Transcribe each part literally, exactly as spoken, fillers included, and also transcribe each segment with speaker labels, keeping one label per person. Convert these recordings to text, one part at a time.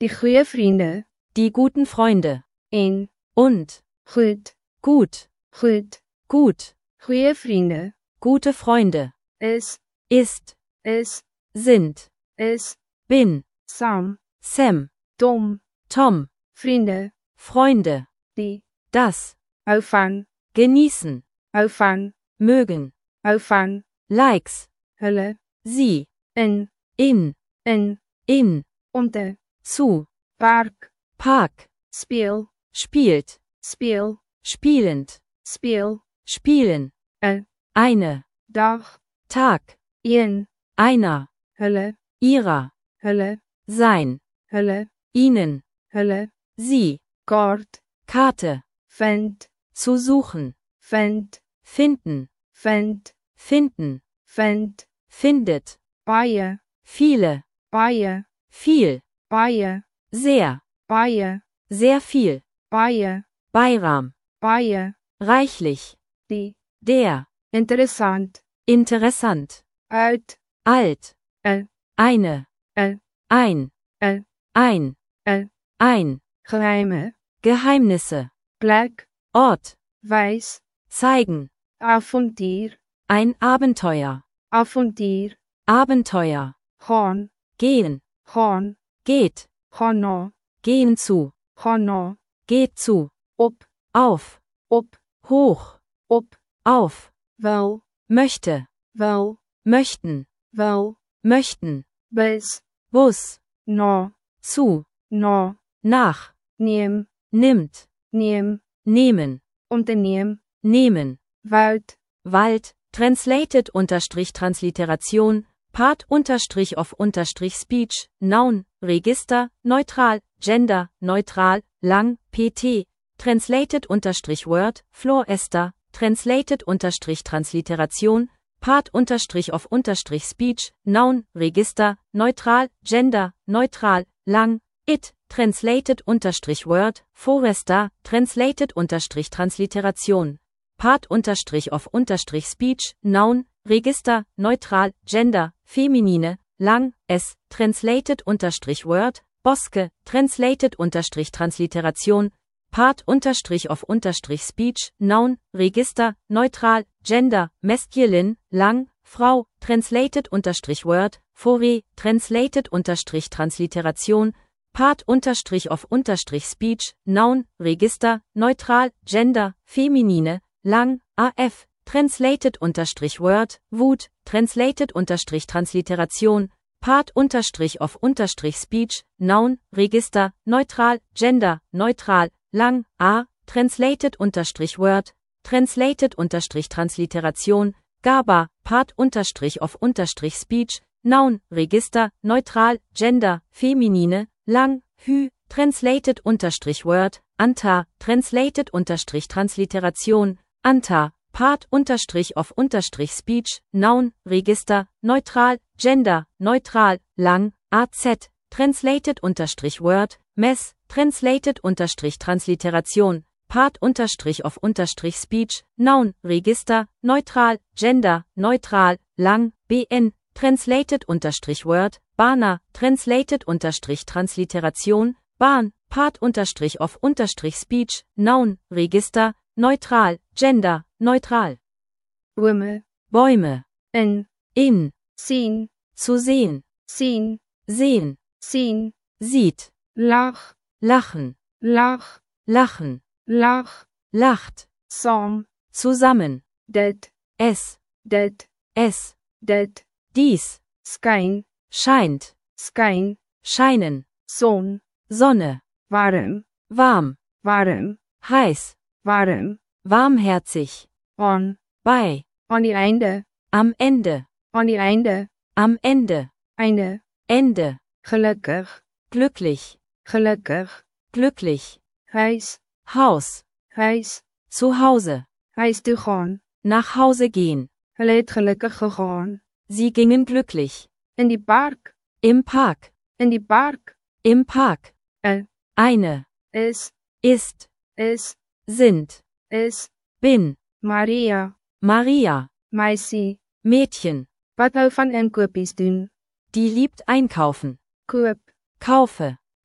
Speaker 1: Die goeie vriende.
Speaker 2: Die guten Freunde.
Speaker 1: En.
Speaker 2: Und.
Speaker 1: Goed.
Speaker 2: Gut.
Speaker 1: Goed.
Speaker 2: Gut.
Speaker 1: Goeie vriende.
Speaker 2: Gute Freunde.
Speaker 1: Is.
Speaker 2: Ist.
Speaker 1: Is.
Speaker 2: Sind.
Speaker 1: Is.
Speaker 2: Bin.
Speaker 1: Sam.
Speaker 2: Sam.
Speaker 1: Tom.
Speaker 2: Tom.
Speaker 1: Vriende.
Speaker 2: Freunde.
Speaker 1: Die.
Speaker 2: Das.
Speaker 1: Hou van.
Speaker 2: Genießen.
Speaker 1: Hou van.
Speaker 2: Mögen.
Speaker 1: Hou van.
Speaker 2: Likes.
Speaker 1: Hulle.
Speaker 2: Sie.
Speaker 1: In.
Speaker 2: In.
Speaker 1: In.
Speaker 2: In.
Speaker 1: Om te.
Speaker 2: Zu.
Speaker 1: Park.
Speaker 2: Park.
Speaker 1: Speel.
Speaker 2: Spielt.
Speaker 1: Speel.
Speaker 2: Spielend.
Speaker 1: Speel.
Speaker 2: Spielen.
Speaker 1: Een.
Speaker 2: Eine.
Speaker 1: Dag.
Speaker 2: Tag.
Speaker 1: Een.
Speaker 2: Einer.
Speaker 1: Hulle.
Speaker 2: Ihrer.
Speaker 1: Hulle.
Speaker 2: Sein.
Speaker 1: Hulle.
Speaker 2: Ihnen.
Speaker 1: Hulle.
Speaker 2: Sie.
Speaker 1: Kaart.
Speaker 2: Karte.
Speaker 1: Vind.
Speaker 2: Zu suchen.
Speaker 1: Vind.
Speaker 2: Finden.
Speaker 1: Vind.
Speaker 2: Finden.
Speaker 1: Vind.
Speaker 2: Findet.
Speaker 1: Baie.
Speaker 2: Viele.
Speaker 1: Baie.
Speaker 2: Viel.
Speaker 1: Baie.
Speaker 2: Sehr.
Speaker 1: Baie.
Speaker 2: Sehr viel.
Speaker 1: Baie.
Speaker 2: Beiram.
Speaker 1: Baie.
Speaker 2: Reichlich.
Speaker 1: Die.
Speaker 2: Der.
Speaker 1: Interessant.
Speaker 2: Interessant.
Speaker 1: Uit.
Speaker 2: Alt.
Speaker 1: Een.
Speaker 2: Eine.
Speaker 1: Een.
Speaker 2: Ein.
Speaker 1: Een.
Speaker 2: Ein.
Speaker 1: Een.
Speaker 2: Ein.
Speaker 1: Geheime.
Speaker 2: Geheimnisse.
Speaker 1: Plek.
Speaker 2: Ort.
Speaker 1: Wijs.
Speaker 2: Zeigen.
Speaker 1: Avontuur.
Speaker 2: Ein Abenteuer.
Speaker 1: Avontuur.
Speaker 2: Abenteuer.
Speaker 1: Gaan.
Speaker 2: Gehen.
Speaker 1: Gaan.
Speaker 2: Geht.
Speaker 1: Gaan na.
Speaker 2: Gehen zu.
Speaker 1: Gaan na.
Speaker 2: Geht zu.
Speaker 1: Op.
Speaker 2: Auf.
Speaker 1: Op.
Speaker 2: Hoch.
Speaker 1: Op.
Speaker 2: Auf.
Speaker 1: Wel.
Speaker 2: Möchte.
Speaker 1: Wel.
Speaker 2: Möchten.
Speaker 1: Wel.
Speaker 2: Möchten.
Speaker 1: Bis.
Speaker 2: Bus.
Speaker 1: Na.
Speaker 2: Zu.
Speaker 1: Na.
Speaker 2: Nach.
Speaker 1: Neem.
Speaker 2: Nimmt.
Speaker 1: Neem.
Speaker 2: Nehmen.
Speaker 1: Unterneem.
Speaker 2: Nehmen.
Speaker 1: Woud.
Speaker 2: Wald. Translated unterstrich Transliteration. Part unterstrich of unterstrich Speech. Noun. Register. Neutral. Gender. Neutral. Lang. pt. Translated unterstrich Word. Florester. Translated unterstrich Transliteration. Part unterstrich of unterstrich Speech. Noun. Register. Neutral. Gender. Neutral. Lang. It. Translated unterstrich Word. Forester. Translated unterstrich Transliteration. Part unterstrich of unterstrich Speech. Noun. Register. Neutral. Gender. Feminine. Lang. S. Translated unterstrich Word. Boske. Translated unterstrich Transliteration. Part unterstrich of unterstrich Speech. Noun. Register. Neutral. Gender. Masculine. Lang. Frau. Translated unterstrich Word. Fore. Translated unterstrich Transliteration. Part unterstrich of unterstrich Speech. Noun. Register. Neutral. Gender. Feminine. Lang. Af. Translated unterstrich Word. Wut. Translated unterstrich Transliteration. Part unterstrich of unterstrich Speech. Noun. Register. Neutral. Gender. Neutral. Lang. A. Translated unterstrich Word. Translated unterstrich Transliteration. Gaba. Part unterstrich of unterstrich Speech. Noun. Register. Neutral. Gender. Feminine. Lang. Hü. Translated unterstrich Word. Anta. Translated unterstrich Transliteration. Anta. Part unterstrich of unterstrich Speech. Noun. Register. Neutral. Gender. Neutral. Lang. Az. Translated unterstrich Word. Mess. Translated unterstrich Transliteration. Part unterstrich of unterstrich Speech. Noun. Register. Neutral. Gender. Neutral. Lang. Bn. Translated unterstrich Word. Bana. Translated unterstrich Transliteration. Bahn. Part unterstrich of unterstrich Speech. Noun. Register. Neutral. Gender. Neutral.
Speaker 1: Bome.
Speaker 2: Bäume.
Speaker 1: In.
Speaker 2: In.
Speaker 1: Zien.
Speaker 2: Zu sehen.
Speaker 1: Zien.
Speaker 2: Sehen.
Speaker 1: Zien.
Speaker 2: Sieht.
Speaker 1: Lach.
Speaker 2: Lachen.
Speaker 1: Lach.
Speaker 2: Lachen.
Speaker 1: Lach.
Speaker 2: Lacht.
Speaker 1: Saam.
Speaker 2: Zusammen.
Speaker 1: Dit.
Speaker 2: Es.
Speaker 1: Dit.
Speaker 2: Es.
Speaker 1: Dit.
Speaker 2: Dies.
Speaker 1: Skyn.
Speaker 2: Scheint.
Speaker 1: Skyn.
Speaker 2: Scheinen.
Speaker 1: Zon.
Speaker 2: Sonne.
Speaker 1: Warm.
Speaker 2: Warm.
Speaker 1: Warm.
Speaker 2: Heiß.
Speaker 1: Warm.
Speaker 2: Warmherzig.
Speaker 1: Aan.
Speaker 2: Bei.
Speaker 1: Aan die einde.
Speaker 2: Am Ende.
Speaker 1: Aan die einde.
Speaker 2: Am Ende.
Speaker 1: Einde.
Speaker 2: Ende.
Speaker 1: Gelukkig.
Speaker 2: Glücklich.
Speaker 1: Gelukkig.
Speaker 2: Glücklich.
Speaker 1: Huis.
Speaker 2: Haus.
Speaker 1: Huis.
Speaker 2: Zu Hause.
Speaker 1: Huis toe gaan.
Speaker 2: Nach Hause gehen.
Speaker 1: Hulle het gelukkig gegaan.
Speaker 2: Sie gingen glücklich.
Speaker 1: In die park.
Speaker 2: Im Park.
Speaker 1: In die park.
Speaker 2: Im Park.
Speaker 1: Een.
Speaker 2: Eine.
Speaker 1: Is.
Speaker 2: Ist.
Speaker 1: Is.
Speaker 2: Sind.
Speaker 1: Is.
Speaker 2: Bin.
Speaker 1: Maria.
Speaker 2: Maria.
Speaker 1: Meisie.
Speaker 2: Mädchen.
Speaker 1: Wat hou van inkopies doen?
Speaker 2: Die liebt einkaufen.
Speaker 1: Koop.
Speaker 2: Kaufe.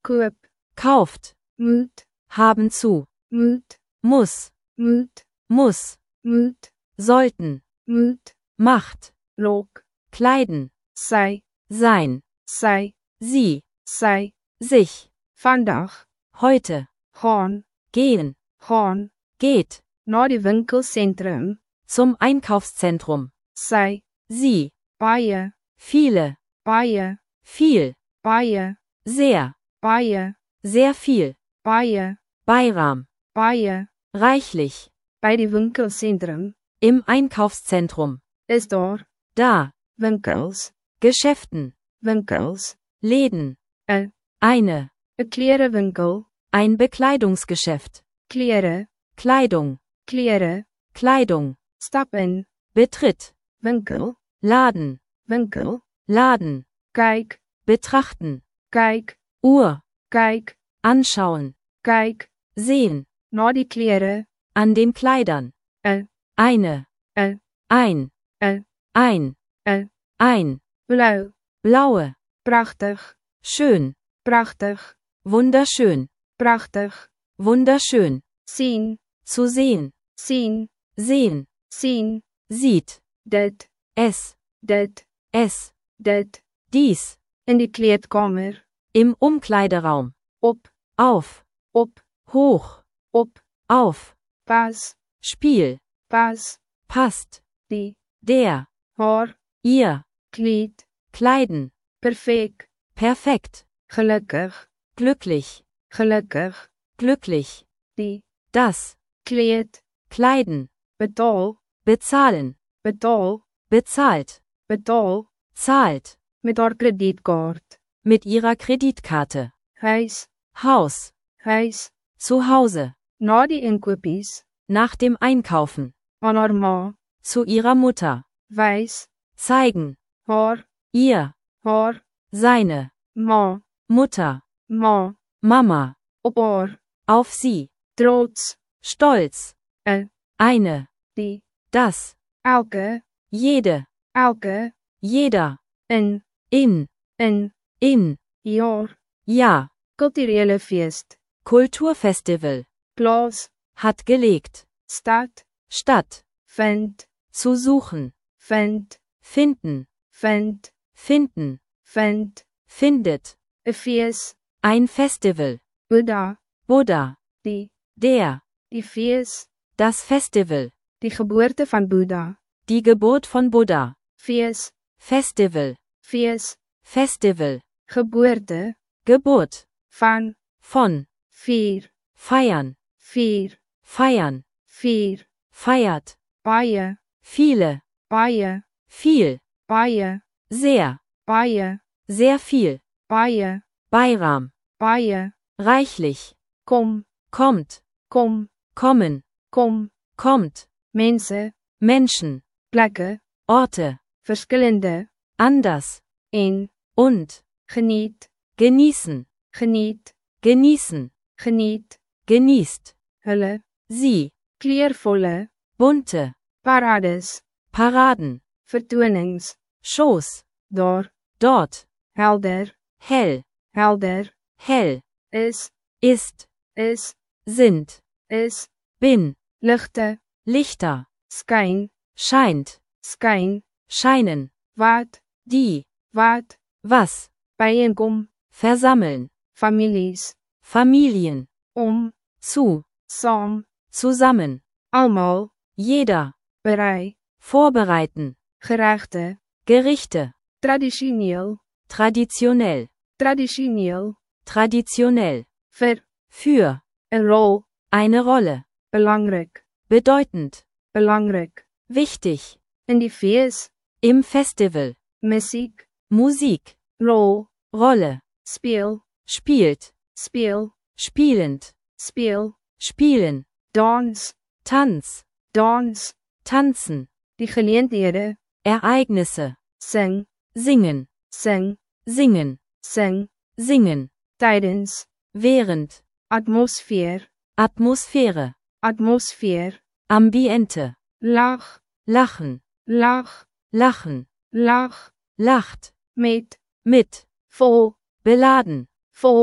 Speaker 1: koop,
Speaker 2: kauft,
Speaker 1: moet,
Speaker 2: haben zu,
Speaker 1: moet,
Speaker 2: muss,
Speaker 1: moet,
Speaker 2: muss,
Speaker 1: moet,
Speaker 2: sollten,
Speaker 1: moet,
Speaker 2: macht,
Speaker 1: rok,
Speaker 2: kleiden,
Speaker 1: sy,
Speaker 2: sein,
Speaker 1: sy,
Speaker 2: sie,
Speaker 1: sy,
Speaker 2: sich,
Speaker 1: vandag,
Speaker 2: heute,
Speaker 1: gaan,
Speaker 2: gehen,
Speaker 1: gaan,
Speaker 2: geht,
Speaker 1: na die winkelsentrum,
Speaker 2: zum Einkaufszentrum,
Speaker 1: sy,
Speaker 2: sie,
Speaker 1: baie,
Speaker 2: viele,
Speaker 1: baie,
Speaker 2: viel,
Speaker 1: baie,
Speaker 2: sehr,
Speaker 1: baie,
Speaker 2: sehr viel,
Speaker 1: baie,
Speaker 2: Beiram,
Speaker 1: baie,
Speaker 2: reichlich,
Speaker 1: by die winkelsentrum,
Speaker 2: im Einkaufszentrum,
Speaker 1: is daar,
Speaker 2: da,
Speaker 1: winkels,
Speaker 2: Geschäften,
Speaker 1: winkels,
Speaker 2: Läden,
Speaker 1: een,
Speaker 2: eine,
Speaker 1: 'n klerewinkel,
Speaker 2: ein Bekleidungsgeschäft,
Speaker 1: klere,
Speaker 2: Kleidung,
Speaker 1: klere,
Speaker 2: Kleidung,
Speaker 1: stap in,
Speaker 2: betritt,
Speaker 1: winkel,
Speaker 2: Laden,
Speaker 1: winkel,
Speaker 2: Laden,
Speaker 1: kyk,
Speaker 2: betrachten,
Speaker 1: kyk,
Speaker 2: Uhr,
Speaker 1: kyk,
Speaker 2: anschauen,
Speaker 1: kyk,
Speaker 2: sehen,
Speaker 1: na die klere,
Speaker 2: an den Kleidern,
Speaker 1: een,
Speaker 2: eine,
Speaker 1: een,
Speaker 2: ein,
Speaker 1: een,
Speaker 2: ein,
Speaker 1: een,
Speaker 2: ein,
Speaker 1: blauw,
Speaker 2: blaue,
Speaker 1: prachtig,
Speaker 2: schön,
Speaker 1: prachtig,
Speaker 2: wunderschön,
Speaker 1: prachtig,
Speaker 2: wunderschön,
Speaker 1: sien,
Speaker 2: zu sehen,
Speaker 1: sien,
Speaker 2: sehen,
Speaker 1: sien,
Speaker 2: sieht,
Speaker 1: dit,
Speaker 2: es,
Speaker 1: dit,
Speaker 2: es,
Speaker 1: dit,
Speaker 2: dies,
Speaker 1: in die kleedkamer,
Speaker 2: im Umkleideraum,
Speaker 1: op,
Speaker 2: auf,
Speaker 1: op,
Speaker 2: hoch,
Speaker 1: op,
Speaker 2: auf,
Speaker 1: pas,
Speaker 2: Spiel,
Speaker 1: pas,
Speaker 2: passt,
Speaker 1: die,
Speaker 2: der,
Speaker 1: haar,
Speaker 2: ihr,
Speaker 1: kleed,
Speaker 2: kleiden,
Speaker 1: perfect,
Speaker 2: perfekt,
Speaker 1: gelukkig,
Speaker 2: glücklich,
Speaker 1: gelukkig,
Speaker 2: glücklich,
Speaker 1: die,
Speaker 2: das,
Speaker 1: kleed,
Speaker 2: kleiden,
Speaker 1: betaal,
Speaker 2: bezahlen,
Speaker 1: betaal,
Speaker 2: bezahlt,
Speaker 1: betaal,
Speaker 2: zahlt,
Speaker 1: met haar kredietkaart,
Speaker 2: mit ihrer Kreditkarte,
Speaker 1: huis,
Speaker 2: Haus,
Speaker 1: huis,
Speaker 2: zu Hause,
Speaker 1: na die inkopies,
Speaker 2: nach dem Einkaufen,
Speaker 1: aan haar ma,
Speaker 2: zu ihrer Mutter,
Speaker 1: wys,
Speaker 2: zeigen,
Speaker 1: haar,
Speaker 2: ihr,
Speaker 1: haar,
Speaker 2: seine,
Speaker 1: ma,
Speaker 2: Mutter,
Speaker 1: ma,
Speaker 2: Mama,
Speaker 1: op haar,
Speaker 2: auf sie,
Speaker 1: trots,
Speaker 2: stolz,
Speaker 1: een,
Speaker 2: eine,
Speaker 1: die,
Speaker 2: das,
Speaker 1: elke,
Speaker 2: jede,
Speaker 1: elke,
Speaker 2: jeder,
Speaker 1: in,
Speaker 2: in,
Speaker 1: in,
Speaker 2: in,
Speaker 1: jaar,
Speaker 2: ja,
Speaker 1: kulturele feest,
Speaker 2: Kulturfestival,
Speaker 1: plaas,
Speaker 2: hat gelegt,
Speaker 1: stad,
Speaker 2: Stadt,
Speaker 1: vind,
Speaker 2: zu suchen,
Speaker 1: vind,
Speaker 2: finden,
Speaker 1: vind,
Speaker 2: finden,
Speaker 1: vind,
Speaker 2: findet,
Speaker 1: 'n fees,
Speaker 2: ein Festival,
Speaker 1: Buddha,
Speaker 2: Buddha,
Speaker 1: die,
Speaker 2: der,
Speaker 1: die fees,
Speaker 2: das Festival,
Speaker 1: die geboorte van Buddha,
Speaker 2: die Geburt von Buddha,
Speaker 1: fees,
Speaker 2: Festival,
Speaker 1: fees,
Speaker 2: Festival,
Speaker 1: geboorte,
Speaker 2: Geburt,
Speaker 1: van,
Speaker 2: von,
Speaker 1: vier,
Speaker 2: feiern,
Speaker 1: vier,
Speaker 2: feiern,
Speaker 1: vier,
Speaker 2: feiert,
Speaker 1: baie,
Speaker 2: viele,
Speaker 1: baie,
Speaker 2: viel,
Speaker 1: baie,
Speaker 2: sehr,
Speaker 1: baie,
Speaker 2: sehr viel,
Speaker 1: baie,
Speaker 2: Beiram,
Speaker 1: baie,
Speaker 2: reichlich,
Speaker 1: kom,
Speaker 2: kommt,
Speaker 1: kom,
Speaker 2: kommen,
Speaker 1: kom,
Speaker 2: kommt,
Speaker 1: mense,
Speaker 2: Menschen,
Speaker 1: plekke,
Speaker 2: Orte,
Speaker 1: verskillende,
Speaker 2: anders,
Speaker 1: en,
Speaker 2: und,
Speaker 1: geniet,
Speaker 2: genießen,
Speaker 1: geniet,
Speaker 2: genießen,
Speaker 1: geniet,
Speaker 2: genießt,
Speaker 1: hulle,
Speaker 2: sie,
Speaker 1: kleurvolle,
Speaker 2: bunte,
Speaker 1: parades,
Speaker 2: Paraden,
Speaker 1: vertonings,
Speaker 2: Shows,
Speaker 1: daar,
Speaker 2: dort,
Speaker 1: helder,
Speaker 2: hell,
Speaker 1: helder,
Speaker 2: hell,
Speaker 1: is,
Speaker 2: ist,
Speaker 1: is,
Speaker 2: sind,
Speaker 1: is,
Speaker 2: bin,
Speaker 1: ligte,
Speaker 2: Lichter,
Speaker 1: skyn,
Speaker 2: scheint,
Speaker 1: skyn,
Speaker 2: scheinen,
Speaker 1: wat,
Speaker 2: die,
Speaker 1: wat,
Speaker 2: was,
Speaker 1: byeenkom,
Speaker 2: versammeln,
Speaker 1: families,
Speaker 2: Familien,
Speaker 1: om,
Speaker 2: zu,
Speaker 1: saam,
Speaker 2: zusammen,
Speaker 1: almal,
Speaker 2: jeder,
Speaker 1: berei,
Speaker 2: vorbereiten,
Speaker 1: geregte,
Speaker 2: Gerichte,
Speaker 1: traditioneel,
Speaker 2: traditionell,
Speaker 1: traditioneel,
Speaker 2: traditionell,
Speaker 1: vir,
Speaker 2: für,
Speaker 1: 'n rol,
Speaker 2: eine Rolle,
Speaker 1: belangrik,
Speaker 2: bedeutend,
Speaker 1: belangrik,
Speaker 2: wichtig,
Speaker 1: in die fees,
Speaker 2: im Festival,
Speaker 1: musiek,
Speaker 2: Musik,
Speaker 1: rol,
Speaker 2: Rolle,
Speaker 1: speel,
Speaker 2: spielt,
Speaker 1: speel,
Speaker 2: spielend,
Speaker 1: speel,
Speaker 2: spielen,
Speaker 1: dans,
Speaker 2: Tanz,
Speaker 1: dans,
Speaker 2: tanzen,
Speaker 1: die geleenthede,
Speaker 2: Ereignisse,
Speaker 1: sing,
Speaker 2: singen,
Speaker 1: sing,
Speaker 2: singen,
Speaker 1: sing,
Speaker 2: singen,
Speaker 1: tydens,
Speaker 2: während,
Speaker 1: atmosfeer,
Speaker 2: Atmosphäre,
Speaker 1: atmosfeer,
Speaker 2: Ambiente,
Speaker 1: lag,
Speaker 2: lachen,
Speaker 1: lag,
Speaker 2: lachen,
Speaker 1: lag,
Speaker 2: lacht,
Speaker 1: met,
Speaker 2: mit,
Speaker 1: vol,
Speaker 2: beladen,
Speaker 1: vol,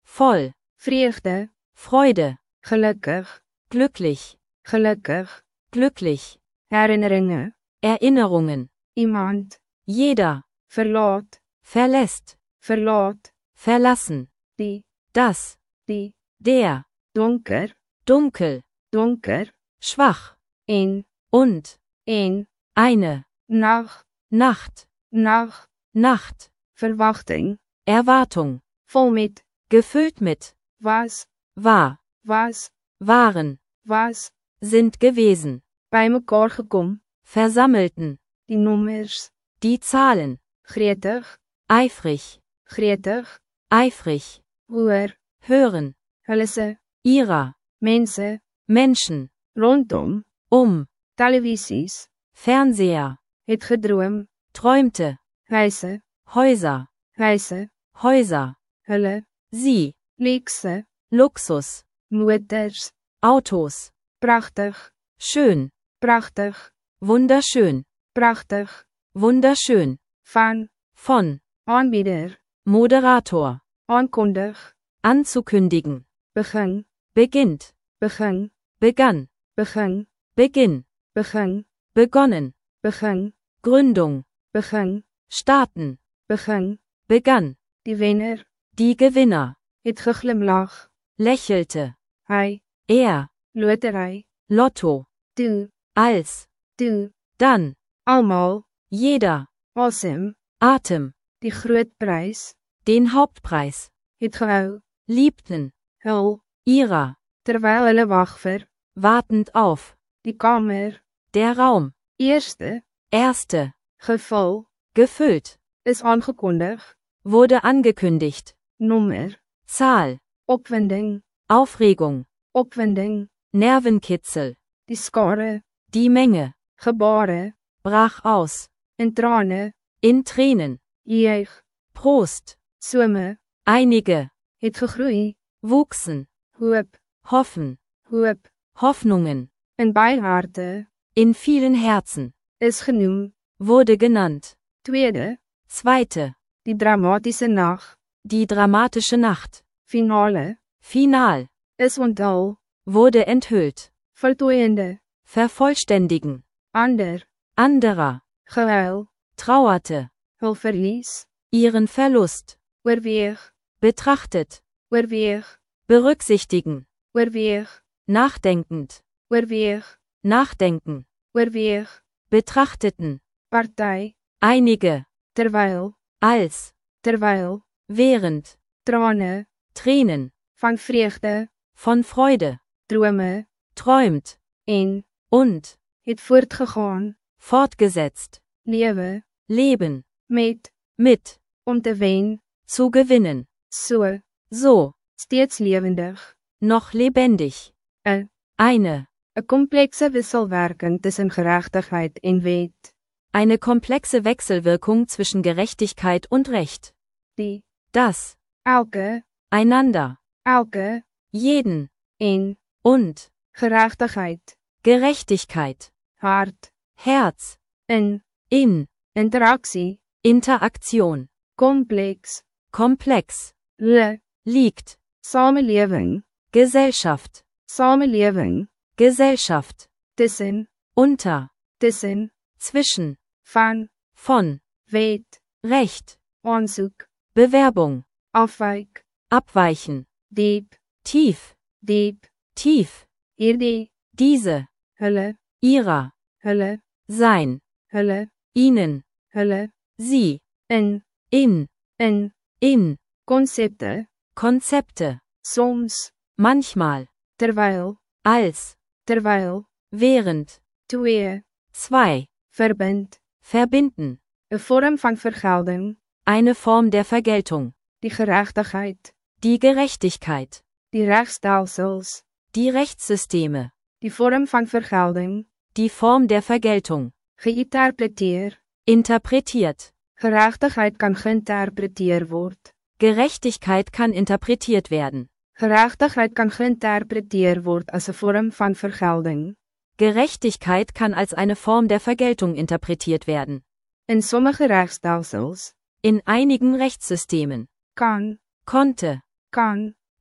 Speaker 2: voll,
Speaker 1: vreugde,
Speaker 2: Freude,
Speaker 1: gelukkig,
Speaker 2: glücklich,
Speaker 1: gelukkig,
Speaker 2: glücklich,
Speaker 1: herinneringe,
Speaker 2: Erinnerungen,
Speaker 1: iemand,
Speaker 2: jeder,
Speaker 1: verlaat,
Speaker 2: verlässt,
Speaker 1: verlaat,
Speaker 2: verlassen,
Speaker 1: die,
Speaker 2: das,
Speaker 1: die,
Speaker 2: der,
Speaker 1: donker,
Speaker 2: dunkel,
Speaker 1: donker,
Speaker 2: schwach,
Speaker 1: en,
Speaker 2: und,
Speaker 1: en,
Speaker 2: eine,
Speaker 1: nag,
Speaker 2: Nacht,
Speaker 1: nag,
Speaker 2: Nacht,
Speaker 1: verwachting,
Speaker 2: Erwartung,
Speaker 1: vol met,
Speaker 2: gefüllt mit,
Speaker 1: was,
Speaker 2: war,
Speaker 1: was,
Speaker 2: waren,
Speaker 1: was,
Speaker 2: sind gewesen,
Speaker 1: bij mekaar gekom,
Speaker 2: versammelten,
Speaker 1: die nommers,
Speaker 2: die Zahlen,
Speaker 1: gretig,
Speaker 2: eifrig,
Speaker 1: gretig,
Speaker 2: eifrig,
Speaker 1: hoor,
Speaker 2: hören,
Speaker 1: hulle se,
Speaker 2: ihrer,
Speaker 1: mense,
Speaker 2: Menschen,
Speaker 1: rondom,
Speaker 2: um,
Speaker 1: televisies,
Speaker 2: Fernseher,
Speaker 1: het gedroom,
Speaker 2: träumte,
Speaker 1: huise,
Speaker 2: Häuser,
Speaker 1: huise,
Speaker 2: Häuser,
Speaker 1: hulle,
Speaker 2: sie,
Speaker 1: luxe,
Speaker 2: Luxus,
Speaker 1: motors,
Speaker 2: Autos,
Speaker 1: prachtig,
Speaker 2: schön,
Speaker 1: prachtig,
Speaker 2: wunderschön,
Speaker 1: prachtig,
Speaker 2: wunderschön,
Speaker 1: van,
Speaker 2: von,
Speaker 1: aanbieder,
Speaker 2: Moderator,
Speaker 1: aankondig,
Speaker 2: anzukündigen,
Speaker 1: begin,
Speaker 2: beginnt,
Speaker 1: begin,
Speaker 2: begann,
Speaker 1: begin,
Speaker 2: Beginn,
Speaker 1: begin,
Speaker 2: begonnen,
Speaker 1: begin,
Speaker 2: Gründung,
Speaker 1: begin,
Speaker 2: starten,
Speaker 1: begin,
Speaker 2: begann,
Speaker 1: die wenner,
Speaker 2: die Gewinner,
Speaker 1: het geglimlach,
Speaker 2: lächelte,
Speaker 1: hy,
Speaker 2: er,
Speaker 1: loterij,
Speaker 2: Lotto,
Speaker 1: toe,
Speaker 2: als,
Speaker 1: toe,
Speaker 2: dann,
Speaker 1: almal,
Speaker 2: jeder,
Speaker 1: asem,
Speaker 2: Atem,
Speaker 1: die groot prys,
Speaker 2: den Hauptpreis,
Speaker 1: het gehou,
Speaker 2: liebten,
Speaker 1: hul,
Speaker 2: ihrer,
Speaker 1: terwyl hulle wag vir,
Speaker 2: wartend auf,
Speaker 1: die kamer,
Speaker 2: der Raum,
Speaker 1: eerste,
Speaker 2: erste,
Speaker 1: gevul,
Speaker 2: gefüllt,
Speaker 1: is aangekondig,
Speaker 2: wurde angekündigt,
Speaker 1: nommer,
Speaker 2: Zahl,
Speaker 1: opwinding,
Speaker 2: Aufregung,
Speaker 1: opwinding,
Speaker 2: Nervenkitzel,
Speaker 1: die skare,
Speaker 2: die Menge,
Speaker 1: gebare,
Speaker 2: brach aus,
Speaker 1: in trane,
Speaker 2: in Tränen,
Speaker 1: juig,
Speaker 2: Prost,
Speaker 1: some,
Speaker 2: einige,
Speaker 1: het gegroei,
Speaker 2: wuchsen,
Speaker 1: hoop,
Speaker 2: hoffen,
Speaker 1: hoop,
Speaker 2: Hoffnungen,
Speaker 1: in baie harte,
Speaker 2: in vielen Herzen,
Speaker 1: is genoem,
Speaker 2: wurde genannt,
Speaker 1: tweede,
Speaker 2: zweite,
Speaker 1: die dramatische nacht,
Speaker 2: die dramatische Nacht,
Speaker 1: finale,
Speaker 2: final,
Speaker 1: is onthul,
Speaker 2: wurde enthüllt,
Speaker 1: voltooiende,
Speaker 2: vervollständigen,
Speaker 1: ander,
Speaker 2: anderer,
Speaker 1: gehuil,
Speaker 2: trauerte,
Speaker 1: hul verlies,
Speaker 2: ihren Verlust,
Speaker 1: oorweeg,
Speaker 2: betrachtet,
Speaker 1: oorweeg,
Speaker 2: berücksichtigen,
Speaker 1: oorweeg,
Speaker 2: nachdenkend,
Speaker 1: oorweeg,
Speaker 2: nachdenken,
Speaker 1: oorweeg,
Speaker 2: betrachteten,
Speaker 1: partij,
Speaker 2: einige,
Speaker 1: terwyl,
Speaker 2: als,
Speaker 1: terwyl,
Speaker 2: während,
Speaker 1: trane,
Speaker 2: Tränen,
Speaker 1: van vreugde,
Speaker 2: von Freude,
Speaker 1: drome,
Speaker 2: träumt,
Speaker 1: en,
Speaker 2: und,
Speaker 1: het voortgegaan,
Speaker 2: fortgesetzt,
Speaker 1: lewe,
Speaker 2: leben,
Speaker 1: met,
Speaker 2: mit,
Speaker 1: om te wen,
Speaker 2: zu gewinnen,
Speaker 1: so,
Speaker 2: so,
Speaker 1: steeds levendig,
Speaker 2: noch lebendig,
Speaker 1: een,
Speaker 2: eine,
Speaker 1: een complexe wisselwerking tussen gerechtigheid en wet,
Speaker 2: eine komplexe Wechselwirkung zwischen Gerechtigkeit und Recht,
Speaker 1: die,
Speaker 2: das,
Speaker 1: elke,
Speaker 2: einander,
Speaker 1: elke,
Speaker 2: jeden,
Speaker 1: en,
Speaker 2: und,
Speaker 1: gerechtigheid,
Speaker 2: Gerechtigkeit,
Speaker 1: hart,
Speaker 2: Herz,
Speaker 1: in,
Speaker 2: in,
Speaker 1: interaksie,
Speaker 2: Interaktion,
Speaker 1: complex,
Speaker 2: komplex,
Speaker 1: le,
Speaker 2: liegt,
Speaker 1: samenlewing,
Speaker 2: Gesellschaft,
Speaker 1: samenlewing,
Speaker 2: Gesellschaft,
Speaker 1: tussen,
Speaker 2: unter,
Speaker 1: tussen,
Speaker 2: zwischen,
Speaker 1: van,
Speaker 2: von,
Speaker 1: wet,
Speaker 2: Recht,
Speaker 1: aansoek,
Speaker 2: Bewerbung,
Speaker 1: afwyk,
Speaker 2: abweichen,
Speaker 1: diep,
Speaker 2: tief,
Speaker 1: diep,
Speaker 2: tief,
Speaker 1: hierdie,
Speaker 2: diese,
Speaker 1: hulle,
Speaker 2: ihrer,
Speaker 1: hulle,
Speaker 2: sein,
Speaker 1: hulle,
Speaker 2: ihnen,
Speaker 1: hulle,
Speaker 2: sie,
Speaker 1: in,
Speaker 2: in,
Speaker 1: in,
Speaker 2: in,
Speaker 1: konsepte,
Speaker 2: Konzepte,
Speaker 1: soms,
Speaker 2: manchmal,
Speaker 1: terwyl,
Speaker 2: als,
Speaker 1: terwyl,
Speaker 2: während,
Speaker 1: twee,
Speaker 2: zwei,
Speaker 1: verbind,
Speaker 2: verbinden,
Speaker 1: 'n vorm van vergelding,
Speaker 2: eine Form der Vergeltung,
Speaker 1: die gerechtigheid,
Speaker 2: die Gerechtigkeit,
Speaker 1: die regstelsels,
Speaker 2: die Rechtssysteme,
Speaker 1: die vorm van vergelding,
Speaker 2: die Form der Vergeltung,
Speaker 1: geïnterpreteer,
Speaker 2: interpretiert,
Speaker 1: gerechtigheid kan geïnterpreteer word,
Speaker 2: Gerechtigkeit kann interpretiert werden,
Speaker 1: gerechtigheid kan geïnterpreteer word as 'n vorm van vergelding,
Speaker 2: Gerechtigkeit kann als eine Form der Vergeltung interpretiert werden,
Speaker 1: in sommige regstelsels,
Speaker 2: in einigen Rechtssystemen,
Speaker 1: kan,
Speaker 2: konnte,
Speaker 1: kan,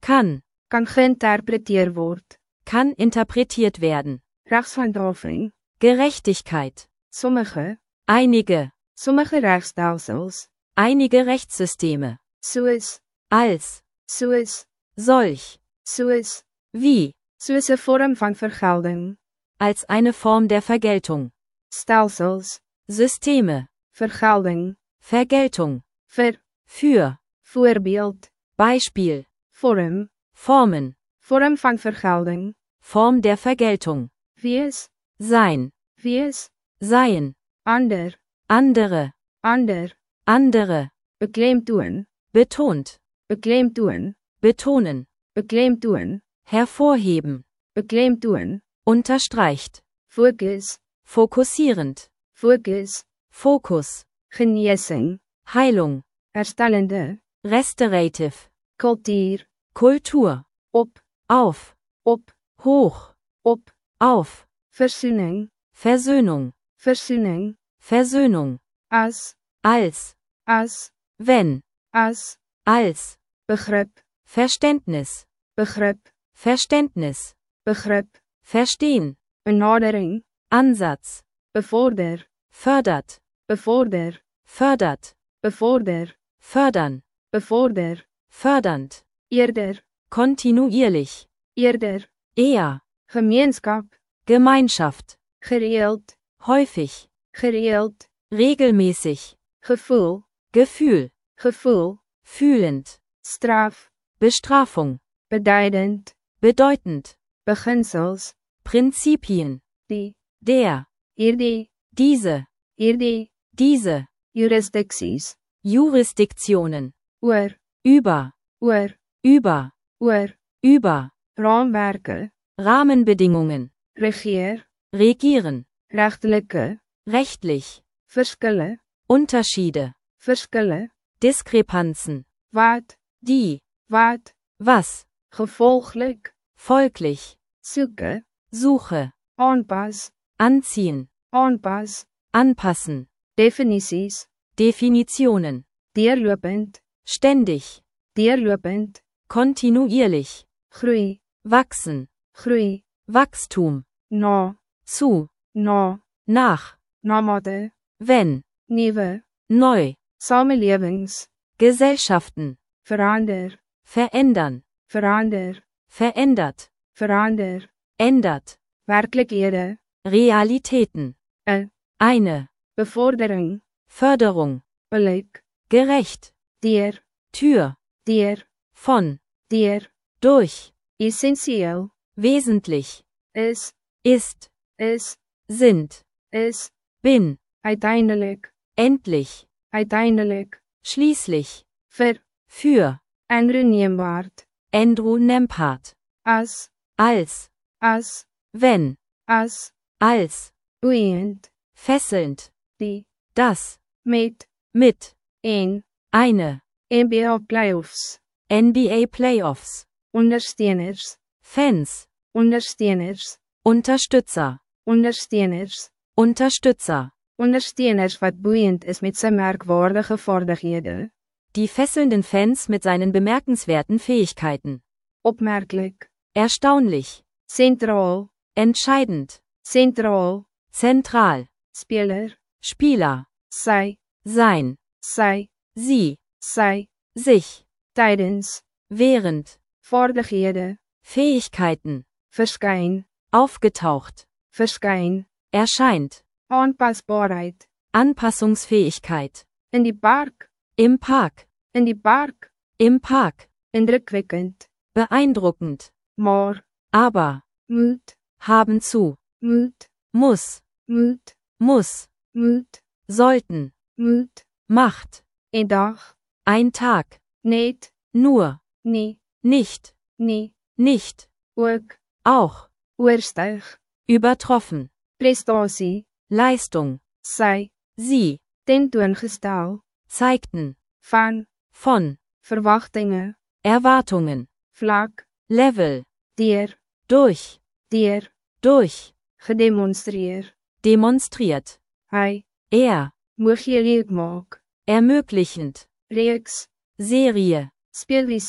Speaker 2: kann,
Speaker 1: kan geïnterpreteer word.
Speaker 2: kann interpretiert werden.
Speaker 1: Rechtshandhaving,
Speaker 2: Gerechtigkeit,
Speaker 1: sommige,
Speaker 2: einige,
Speaker 1: sommige rechtsstelsels,
Speaker 2: einige Rechtssysteme,
Speaker 1: soos,
Speaker 2: als,
Speaker 1: soos,
Speaker 2: solch,
Speaker 1: soos,
Speaker 2: wie,
Speaker 1: soos 'n vorm van vergelding,
Speaker 2: als eine Form der Vergeltung,
Speaker 1: stelsels,
Speaker 2: Systeme,
Speaker 1: vergelding,
Speaker 2: Vergeltung,
Speaker 1: vir,
Speaker 2: für,
Speaker 1: voorbeeld,
Speaker 2: Beispiel,
Speaker 1: vorm,
Speaker 2: Formen,
Speaker 1: vorm van vergelding,
Speaker 2: Form der Vergeltung,
Speaker 1: wees,
Speaker 2: sein,
Speaker 1: wees,
Speaker 2: seien,
Speaker 1: ander,
Speaker 2: andere,
Speaker 1: ander,
Speaker 2: andere,
Speaker 1: beklemtoon,
Speaker 2: betont,
Speaker 1: beklemtoon,
Speaker 2: betonen,
Speaker 1: beklemtoon,
Speaker 2: hervorheben,
Speaker 1: beklemtoon,
Speaker 2: unterstreicht,
Speaker 1: fokus,
Speaker 2: fokussierend,
Speaker 1: fokus,
Speaker 2: Fokus,
Speaker 1: genesing,
Speaker 2: Heilung,
Speaker 1: herstellende,
Speaker 2: restorative,
Speaker 1: kultuur,
Speaker 2: Kultur,
Speaker 1: op,
Speaker 2: auf,
Speaker 1: op,
Speaker 2: hoch,
Speaker 1: op,
Speaker 2: auf,
Speaker 1: verzoening,
Speaker 2: Versöhnung,
Speaker 1: verzoening,
Speaker 2: Versöhnung,
Speaker 1: as,
Speaker 2: als,
Speaker 1: as,
Speaker 2: wenn,
Speaker 1: as,
Speaker 2: als,
Speaker 1: begrip,
Speaker 2: Verständnis,
Speaker 1: begrip,
Speaker 2: Verständnis,
Speaker 1: begrip,
Speaker 2: verstehen,
Speaker 1: benadering,
Speaker 2: Ansatz,
Speaker 1: bevorder,
Speaker 2: fördert,
Speaker 1: bevorder,
Speaker 2: fördert,
Speaker 1: bevorder,
Speaker 2: fördern,
Speaker 1: bevorder,
Speaker 2: fördernd,
Speaker 1: eerder,
Speaker 2: kontinuierlich,
Speaker 1: eerder,
Speaker 2: eher,
Speaker 1: gemeenskap,
Speaker 2: Gemeinschaft,
Speaker 1: gereeld,
Speaker 2: häufig,
Speaker 1: gereeld,
Speaker 2: regelmäßig,
Speaker 1: gevoel,
Speaker 2: Gefühl,
Speaker 1: gevoel,
Speaker 2: fühlend,
Speaker 1: straf,
Speaker 2: Bestrafung,
Speaker 1: beduidend,
Speaker 2: bedeutend,
Speaker 1: beginsels,
Speaker 2: Prinzipien,
Speaker 1: die,
Speaker 2: der,
Speaker 1: hierdie,
Speaker 2: diese,
Speaker 1: hierdie,
Speaker 2: diese,
Speaker 1: jurisdicties,
Speaker 2: Jurisdiktionen,
Speaker 1: oor,
Speaker 2: über,
Speaker 1: oor,
Speaker 2: über,
Speaker 1: oor,
Speaker 2: über,
Speaker 1: raamwerke,
Speaker 2: Rahmenbedingungen,
Speaker 1: regeer,
Speaker 2: regieren,
Speaker 1: rechtelike,
Speaker 2: rechtlich,
Speaker 1: verskille,
Speaker 2: Unterschiede,
Speaker 1: verskille,
Speaker 2: Diskrepanzen,
Speaker 1: wat,
Speaker 2: die,
Speaker 1: wat,
Speaker 2: was,
Speaker 1: gevolglik,
Speaker 2: folglich,
Speaker 1: soeke,
Speaker 2: Suche,
Speaker 1: aanpas,
Speaker 2: anziehen,
Speaker 1: aanpas,
Speaker 2: anpassen,
Speaker 1: definities,
Speaker 2: Definitionen,
Speaker 1: deurlopend,
Speaker 2: ständig,
Speaker 1: deurlopend,
Speaker 2: kontinuierlich,
Speaker 1: groei,
Speaker 2: wachsen,
Speaker 1: groei,
Speaker 2: Wachstum,
Speaker 1: na,
Speaker 2: zu,
Speaker 1: na,
Speaker 2: nach,
Speaker 1: namate,
Speaker 2: wenn,
Speaker 1: nuwe,
Speaker 2: neu,
Speaker 1: samelewings,
Speaker 2: Gesellschaften,
Speaker 1: verander,
Speaker 2: verändern,
Speaker 1: verander,
Speaker 2: verändert,
Speaker 1: verander,
Speaker 2: ändert,
Speaker 1: werklikhede,
Speaker 2: Realitäten,
Speaker 1: 'n
Speaker 2: eine,
Speaker 1: bevordering,
Speaker 2: Förderung,
Speaker 1: billik,
Speaker 2: gerecht,
Speaker 1: deur,
Speaker 2: Tür,
Speaker 1: deur,
Speaker 2: von,
Speaker 1: deur,
Speaker 2: durch,
Speaker 1: essentieel,
Speaker 2: wesentlich,
Speaker 1: is,
Speaker 2: ist,
Speaker 1: is,
Speaker 2: sind,
Speaker 1: is,
Speaker 2: bin,
Speaker 1: uiteindelik,
Speaker 2: endlich,
Speaker 1: uiteindelik,
Speaker 2: schließlich,
Speaker 1: vir,
Speaker 2: für,
Speaker 1: Andrew Nembhard,
Speaker 2: Andrew Nembhard,
Speaker 1: as,
Speaker 2: als,
Speaker 1: as,
Speaker 2: wenn,
Speaker 1: as,
Speaker 2: als,
Speaker 1: boeiend,
Speaker 2: fesselnd,
Speaker 1: die,
Speaker 2: das,
Speaker 1: met,
Speaker 2: mit,
Speaker 1: en,
Speaker 2: eine,
Speaker 1: N B A Playoffs,
Speaker 2: N B A Playoffs,
Speaker 1: ondersteuners,
Speaker 2: Fans,
Speaker 1: ondersteuners,
Speaker 2: Unterstützer,
Speaker 1: ondersteuners,
Speaker 2: Unterstützer,
Speaker 1: ondersteuners wat boeiend is met sy merkwaardige vaardighede,
Speaker 2: die fesselnden Fans mit seinen bemerkenswerten Fähigkeiten,
Speaker 1: opmerklik,
Speaker 2: erstaunlich,
Speaker 1: sentraal,
Speaker 2: entscheidend,
Speaker 1: sentraal,
Speaker 2: zentral,
Speaker 1: speler,
Speaker 2: Spieler,
Speaker 1: sy,
Speaker 2: sein,
Speaker 1: sy,
Speaker 2: sie,
Speaker 1: sy,
Speaker 2: sich,
Speaker 1: tydens,
Speaker 2: während,
Speaker 1: vaardighede,
Speaker 2: Fähigkeiten,
Speaker 1: verskyn,
Speaker 2: aufgetaucht,
Speaker 1: verskyn,
Speaker 2: erscheint,
Speaker 1: aanpasbaarheid,
Speaker 2: Anpassungsfähigkeit,
Speaker 1: in die park,
Speaker 2: im Park,
Speaker 1: in die park,
Speaker 2: im Park,
Speaker 1: indrukwekkend,
Speaker 2: beeindruckend,
Speaker 1: maar,
Speaker 2: aber,
Speaker 1: moet,
Speaker 2: haben zu,
Speaker 1: moet,
Speaker 2: muss,
Speaker 1: moet,
Speaker 2: muss,
Speaker 1: moet,
Speaker 2: sollten,
Speaker 1: moet,
Speaker 2: macht,
Speaker 1: en dag,
Speaker 2: ein Tag,
Speaker 1: net,
Speaker 2: nur,
Speaker 1: nie,
Speaker 2: nicht,
Speaker 1: nie,
Speaker 2: nicht,
Speaker 1: ook,
Speaker 2: auch,
Speaker 1: oorstyg,
Speaker 2: übertroffen,
Speaker 1: prestasie,
Speaker 2: Leistung,
Speaker 1: sy,
Speaker 2: sie,
Speaker 1: tentoongestel,
Speaker 2: zeigten,
Speaker 1: van,
Speaker 2: von,
Speaker 1: verwachtinge,
Speaker 2: Erwartungen,
Speaker 1: vlak,
Speaker 2: Level,
Speaker 1: deur,
Speaker 2: durch,
Speaker 1: deur,
Speaker 2: durch,
Speaker 1: gedemonstreer,
Speaker 2: demonstriert,
Speaker 1: hy,
Speaker 2: er,
Speaker 1: moontlik maak,
Speaker 2: ermöglichend,
Speaker 1: reeks,
Speaker 2: Serie,
Speaker 1: speelvisie,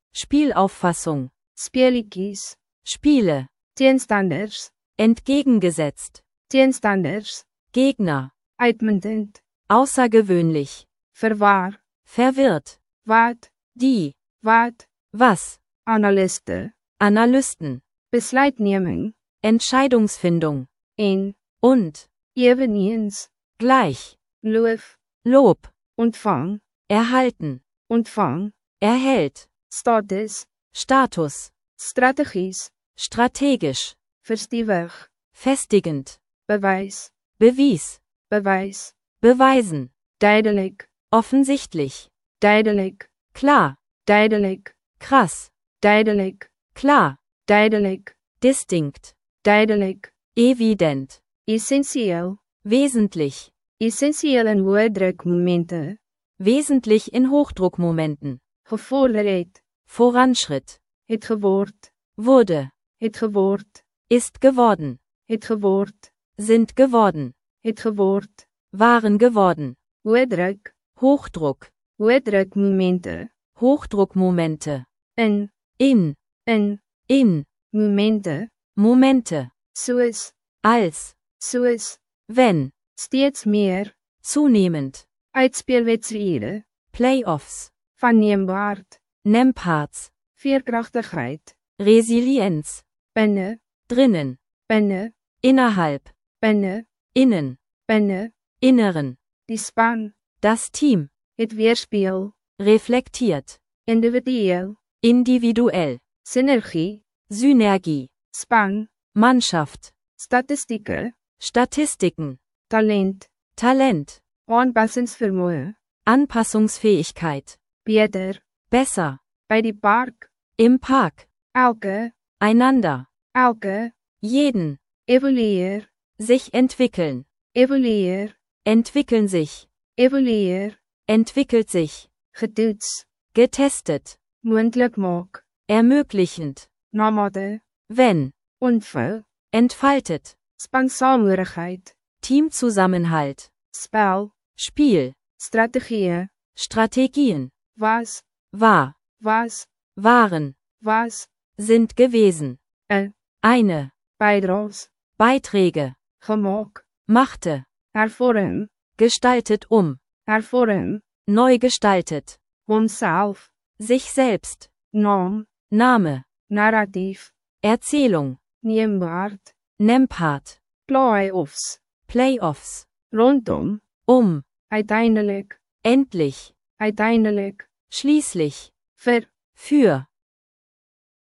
Speaker 2: Spielauffassung,
Speaker 1: speelietjies,
Speaker 2: Spiele,
Speaker 1: teenstanders,
Speaker 2: entgegengesetzt,
Speaker 1: teenstanders,
Speaker 2: Gegner,
Speaker 1: uitmuntend,
Speaker 2: außergewöhnlich,
Speaker 1: verwaar,
Speaker 2: verwirrt,
Speaker 1: wat,
Speaker 2: die,
Speaker 1: wat,
Speaker 2: was,
Speaker 1: analiste,
Speaker 2: Analysten,
Speaker 1: besluitneming,
Speaker 2: Entscheidungsfindung,
Speaker 1: en,
Speaker 2: und,
Speaker 1: eveneens,
Speaker 2: gleich,
Speaker 1: loof,
Speaker 2: Lob,
Speaker 1: ontvang,
Speaker 2: erhalten,
Speaker 1: ontvang,
Speaker 2: erhält,
Speaker 1: status,
Speaker 2: Status,
Speaker 1: strategies,
Speaker 2: strategisch,
Speaker 1: verstewig,
Speaker 2: festigend,
Speaker 1: bewys,
Speaker 2: bewies,
Speaker 1: bewys,
Speaker 2: beweisen,
Speaker 1: duidelik,
Speaker 2: offensichtlich,
Speaker 1: duidelik,
Speaker 2: klar,
Speaker 1: duidelik,
Speaker 2: krass,
Speaker 1: duidelik,
Speaker 2: klar,
Speaker 1: duidelik,
Speaker 2: distinkt,
Speaker 1: duidelik,
Speaker 2: evident,
Speaker 1: essentieel,
Speaker 2: wesentlich,
Speaker 1: essentieel in hoë drukmomente,
Speaker 2: wesentlich in Hochdruckmomenten,
Speaker 1: gevorder het,
Speaker 2: Voranschritt,
Speaker 1: het geword,
Speaker 2: wurde,
Speaker 1: het geword,
Speaker 2: ist geworden,
Speaker 1: het geword,
Speaker 2: sind geworden,
Speaker 1: het geword,
Speaker 2: waren geworden,
Speaker 1: hoë druk,
Speaker 2: Hochdruck,
Speaker 1: hoë drukmomente,
Speaker 2: Hochdruckmomente,
Speaker 1: in,
Speaker 2: in,
Speaker 1: in,
Speaker 2: in,
Speaker 1: momente,
Speaker 2: Momente,
Speaker 1: soos,
Speaker 2: als,
Speaker 1: soos,
Speaker 2: wenn,
Speaker 1: steeds meer,
Speaker 2: zunehmend,
Speaker 1: uitspelwedstrijde,
Speaker 2: Playoffs,
Speaker 1: vanneembaard,
Speaker 2: Nemparts,
Speaker 1: veerkrachtigheid,
Speaker 2: Resilienz,
Speaker 1: binne,
Speaker 2: drinnen,
Speaker 1: binne,
Speaker 2: innerhalb,
Speaker 1: binne,
Speaker 2: innen,
Speaker 1: binne,
Speaker 2: inneren,
Speaker 1: die span,
Speaker 2: das Team,
Speaker 1: het weerspieël,
Speaker 2: reflektiert,
Speaker 1: individueel,
Speaker 2: individuell,
Speaker 1: synergie,
Speaker 2: Synergie,
Speaker 1: span,
Speaker 2: Mannschaft,
Speaker 1: statistieke,
Speaker 2: Statistiken,
Speaker 1: talent,
Speaker 2: Talent,
Speaker 1: aanpassingsvermoë,
Speaker 2: Anpassungsfähigkeit,
Speaker 1: beter,
Speaker 2: besser,
Speaker 1: bij die park,
Speaker 2: im Park,
Speaker 1: elke,
Speaker 2: einander,
Speaker 1: elke,
Speaker 2: jeden,
Speaker 1: evolueer,
Speaker 2: sich entwickeln,
Speaker 1: evolueer,
Speaker 2: entwickeln sich,
Speaker 1: evolueer,
Speaker 2: entwickelt sich,
Speaker 1: getoets,
Speaker 2: getestet,
Speaker 1: moontlik maak,
Speaker 2: ermöglichend,
Speaker 1: namate,
Speaker 2: wenn,
Speaker 1: ontvou,
Speaker 2: entfaltet,
Speaker 1: spansaamhorigheid,
Speaker 2: Teamzusammenhalt,
Speaker 1: spel,
Speaker 2: Spiel,
Speaker 1: strategieë,
Speaker 2: Strategien,
Speaker 1: was,
Speaker 2: war,
Speaker 1: was,
Speaker 2: waren,
Speaker 1: was,
Speaker 2: sind gewesen,
Speaker 1: een,
Speaker 2: eine,
Speaker 1: bydraes,
Speaker 2: Beiträge,
Speaker 1: gemaak,
Speaker 2: machte,
Speaker 1: hervorm,
Speaker 2: gestaltet um,
Speaker 1: hervorm,
Speaker 2: neu gestaltet,
Speaker 1: homself,
Speaker 2: sich selbst,
Speaker 1: naam,
Speaker 2: Name,
Speaker 1: narratief,
Speaker 2: Erzählung,
Speaker 1: neembaard,
Speaker 2: Nempart,
Speaker 1: playoffs,
Speaker 2: Playoffs,
Speaker 1: rondom,
Speaker 2: um,
Speaker 1: uiteindelik,
Speaker 2: endlich,
Speaker 1: uiteindelik,
Speaker 2: schließlich,
Speaker 1: vir,
Speaker 2: für,